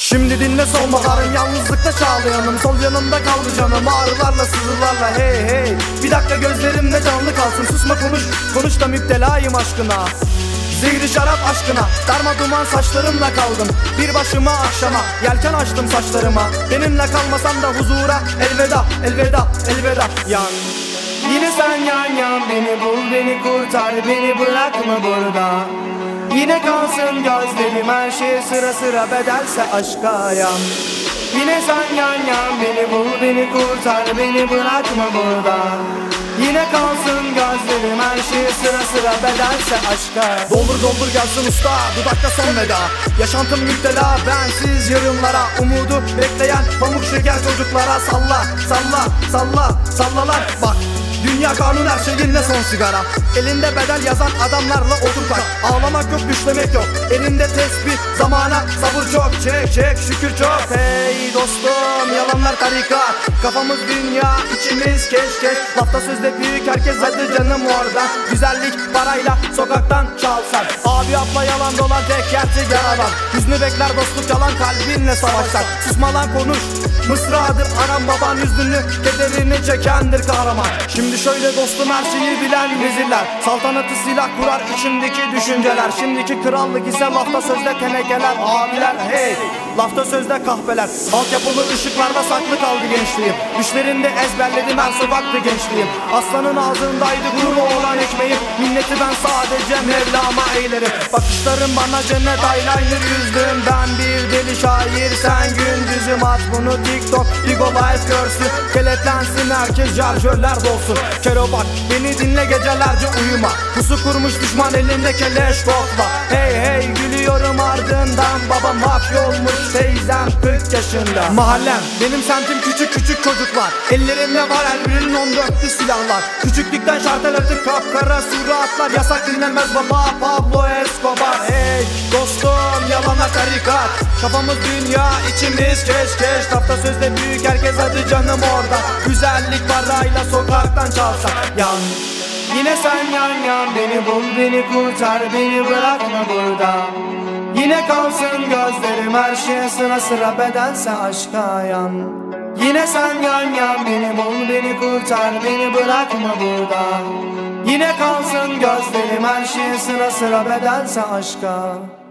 Şimdi dinle sonbaharın yalnızlıkta çağlayanım. Sol yanımda kaldı canım ağrılarla sızılarla. Hey hey, bir dakika gözlerimde canlı kalsın. Susma konuş da müptelayım aşkına. Zehri şarap aşkına, darma duman saçlarımla kaldım. Bir başıma akşama, yelken açtım saçlarıma. Benimle kalmasan da huzura elveda, elveda, elveda. Yan, yine sen yan, beni bul, beni kurtar, beni bırakma burada. Yine kalsın gözlerim, her şey sıra bedelse aşka yan. Yine sen yan, beni bul, beni kurtar, beni bırakma burada. Yine kalsın gözlerim, her şey sıra bedelse aşka. Doldur gelsin usta, dudakta son veda. Yaşantım müptela, bensiz yarınlara. Umudu bekleyen pamuk şeker çocuklara. Salla lan bak. Dünya kanun, her şeyin ne son sigara. Elinde bedel yazan adamlarla otur kalk. Ağlamak yok, düşlemek yok. Elinde tesbih, zamana sabır çok. Çek şükür çok. Hey dostum, yalanlar tarikat. Kafamız dünya, içimiz keşkeş. Lafta sözde büyük, herkes hadi canım orada. Güzellik parayla sokaktan çalsan. Abi abla yalan dolan, tek gerçek yaradan. Hüznü bekler dostluk, yalan kalbinle savaşlar. Susma lan konuş, mısradır anam baban. Yüzünü kederini çekendir kahraman. Şimdi şöyle dostum, her şeyi bilen vezirler. Saltanatı silah kurar içimdeki düşünceler. Şimdiki krallık ise lafta sözde tenekeler. Abiler hey, lafta sözde kahpeler. Altyapılı ışıklarda saklı kaldı gençliğim. Düşlerinde ezberledim her sokaktı gençliğim. Aslanın ağzındaydı kuru olan ekmeğim. Minneti ben sadece Mevlam'a eylerim. Bakışlarım bana cennet eyeliner yüzdüm. Ben bir deli şair, sen gündüzüm. At bunu TikTok, Bigo Live görsün. Keletlensin herkes, şarjörler dolsun. Kero bak, beni dinle gecelerce uyuma. Pusu kurmuş düşman elinde keleş kokla. Hey gülüyorum ardından. Babam mafyolmuş, teyzem 40 yaşında. Mahallem benim semtim, küçük çocuklar. Ellerinde var her birinin 14'lü silahlar. Küçüklükten şartel atıp kapkara suratlar. Yasak dinlenmez baba Pablo Escobar. Hey dostum, yalana tarikat. Kafamız dünya, içimiz keşkeş. Lafta sözde büyük, herkes hadi canım orada. Güzellik parayla sokaktan çalsak yan. Yine sen yan, beni bul, beni kurtar, beni bırakma burada. Yine kalsın gözlerim, her şey sıra bedelse aşka yan. Yine sen yan, beni bul, beni kurtar, beni bırakma burada. Yine kalsın gözlerim, her şey sıra bedelse aşka.